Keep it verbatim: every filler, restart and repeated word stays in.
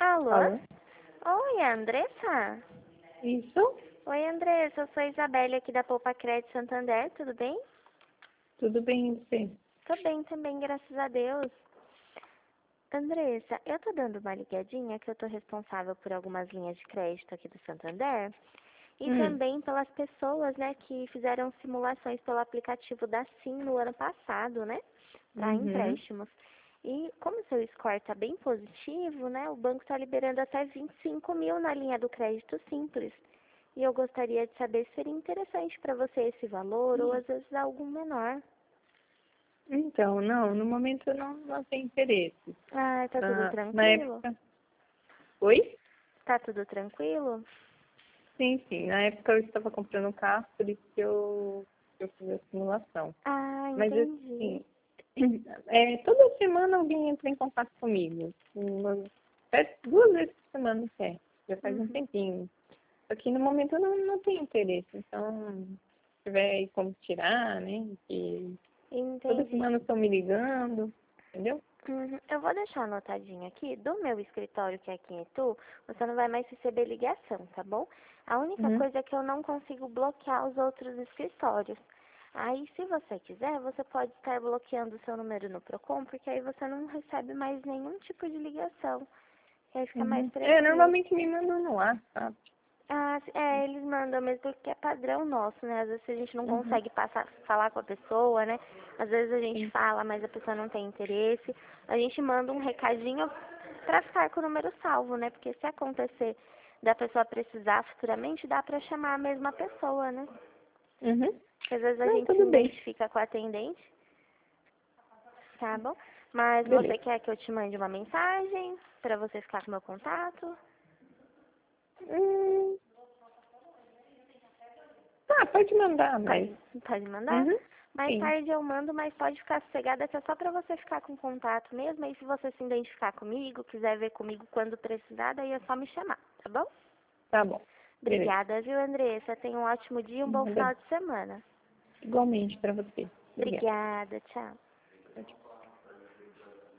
Alô? Alô? Oi, Andressa? Isso? Oi, Andressa, eu sou a Isabelle aqui da Poupa Crédito Santander, tudo bem? Tudo bem, e você? Tô bem também, graças a Deus. Andressa, eu tô dando uma ligadinha que eu tô responsável por algumas linhas de crédito aqui do Santander e Hum. também pelas pessoas, né, que fizeram simulações pelo aplicativo da Sim no ano passado, né, para Uhum. empréstimos. E como seu score tá bem positivo, né, o banco está liberando até vinte e cinco mil na linha do crédito simples. E eu gostaria de saber se seria interessante para você esse valor ou às vezes algum menor. Então, não, no momento eu não, não tenho interesse. Ah, tá tudo Na, na tranquilo? época. Oi? Tá tudo tranquilo? Sim, sim. Na época eu estava comprando um carro, por isso que eu, que eu fiz a simulação. Ah, Mas entendi. assim, é, toda semana alguém entra em contato comigo. Umas, até duas vezes por semana até. Já faz um Uhum. tempinho. Só que no momento eu não, não tenho interesse. Então, se tiver aí como tirar, né? Que toda Entendi. semana estão me ligando, entendeu? Uhum. Eu vou deixar anotadinho aqui, do meu escritório, que é aqui em Itu, você não vai mais receber ligação, tá bom? A única Uhum. coisa é que eu não consigo bloquear os outros escritórios. Aí, se você quiser, você pode estar bloqueando o seu número no Procon, porque aí você não recebe mais nenhum tipo de ligação. E aí fica mais Uhum. É, tranquilo. normalmente me mandam no WhatsApp. Ah, é, eles mandam mesmo porque é padrão nosso, né? Às vezes a gente não Uhum. consegue passar, falar com a pessoa, né? Às vezes a gente Sim. fala, mas a pessoa não tem interesse. A gente manda um recadinho pra ficar com o número salvo, né? Porque se acontecer da pessoa precisar futuramente, dá pra chamar a mesma pessoa, né? Uhum. Porque às vezes a Não, gente se tudo bem. identifica com a atendente, tá bom? Mas você Beleza. quer que eu te mande uma mensagem pra você ficar com o meu contato? Hum, tá, pode mandar, mas. Pode, pode mandar. Uhum. Mais Sim. tarde eu mando, mas pode ficar sossegada que é só pra você ficar com contato mesmo. E se você se identificar comigo, quiser ver comigo quando precisar, daí é só me chamar, tá bom? Tá bom. Beleza. Obrigada, viu, Andressa? Tenha um ótimo dia e um bom Nada. final de semana. Igualmente pra você. Obrigada. Obrigada, tchau.